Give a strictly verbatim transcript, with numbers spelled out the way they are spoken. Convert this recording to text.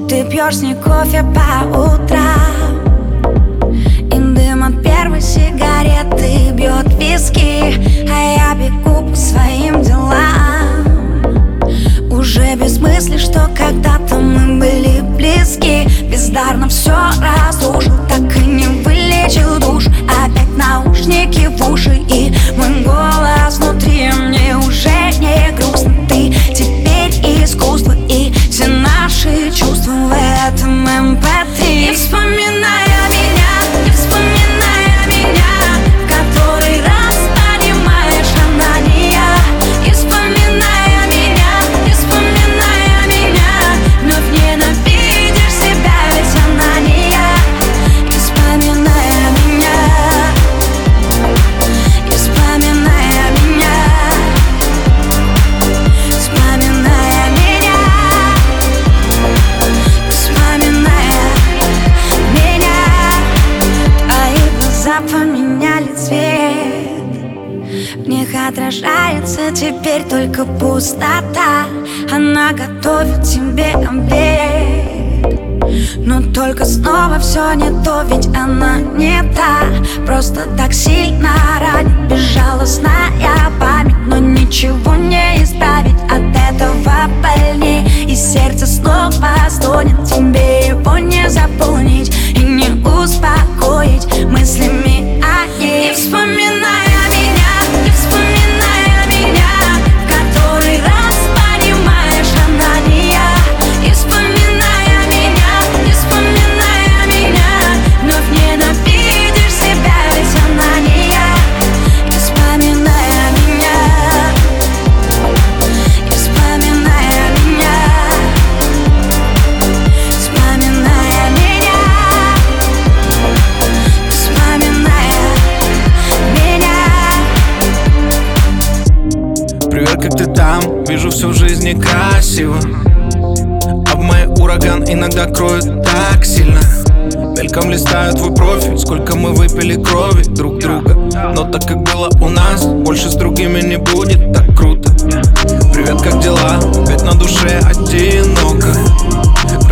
Ты пьешь с ней кофе по утрам, и дым от первой сигареты бьет виски, а я бегу по своим делам. Уже без мысли, что когда-то мы были близки. Бездарно все разрушил, так и не вылечил душ. Опять наушники в уши и мой голос внутри. Мне уже не грустно, ты теперь искусство, и все наши чувства в этом эм пэ три. И вспоминая меня, и вспоминая меня, в который раз понимаешь, она не я. И вспоминая меня, и вспоминая меня, вновь ненавидишь себя, ведь она не я. И вспоминая меня, и вспоминая меня, вспоминая меня, вспоминая меня. Твои глаза поменяли цвет, в них отражается теперь только пустота. Она готовит тебе обед, но только снова все не то, ведь она не та. Просто так сильно ранит безжалостная память, но ничего не исправить, от этого больней. И сердце снова стонет, тебе его не заполнить и не успокоить мыслями о ней. И вспоминая меня, и вспоминая меня, в который раз понимаешь, она не я. И вспоминая меня, и вспоминая меня, вновь ненавидишь себя, ведь она не я. И вспоминая меня, и вспоминая меня, вспоминая меня, вспоминая меня. Привет, как ты там? Вижу, все в жизни красиво, а в моей ураган иногда кроет так сильно. Мельком листаю твой профиль, сколько мы выпили крови друг друга. Но так как было у нас, больше с другими не будет так круто. Привет, как дела? Ведь на душе одиноко.